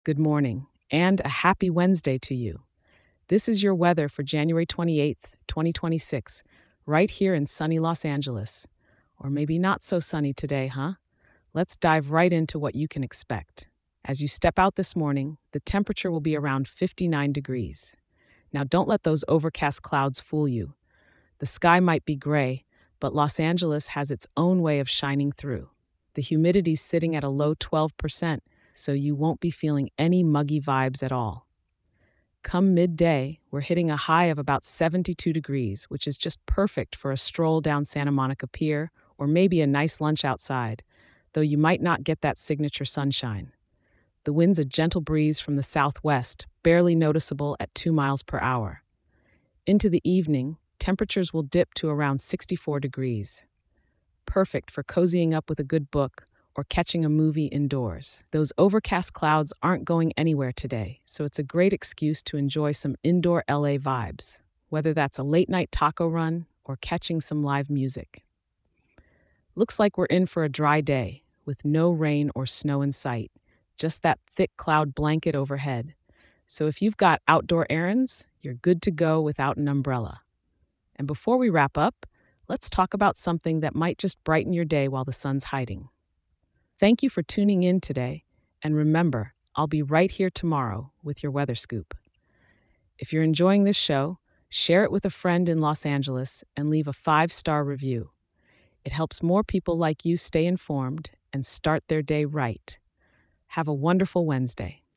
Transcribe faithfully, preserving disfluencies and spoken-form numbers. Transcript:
good morning, and a happy Wednesday to you. This is your weather for January twenty-eighth, twenty twenty-six, right here in sunny Los Angeles. Or maybe not so sunny today, huh? Let's dive right into what you can expect. As you step out this morning, the temperature will be around fifty-nine degrees. Now, don't let those overcast clouds fool you. The sky might be gray, but Los Angeles has its own way of shining through. The humidity's sitting at a low twelve percent, so you won't be feeling any muggy vibes at all. Come midday, we're hitting a high of about seventy-two degrees, which is just perfect for a stroll down Santa Monica Pier or maybe a nice lunch outside, though you might not get that signature sunshine. The wind's a gentle breeze from the southwest, barely noticeable at two miles per hour. Into the evening, temperatures will dip to around sixty-four degrees. Perfect for cozying up with a good book or catching a movie indoors. Those overcast clouds aren't going anywhere today, so it's a great excuse to enjoy some indoor L A vibes, whether that's a late night taco run or catching some live music. Looks like we're in for a dry day, with no rain or snow in sight, just that thick cloud blanket overhead. So if you've got outdoor errands, you're good to go without an umbrella. And before we wrap up, let's talk about something that might just brighten your day while the sun's hiding. Thank you for tuning in today, and remember, I'll be right here tomorrow with your weather scoop. If you're enjoying this show, share it with a friend in Los Angeles and leave a five-star review. It helps more people like you stay informed and start their day right. Have a wonderful Wednesday.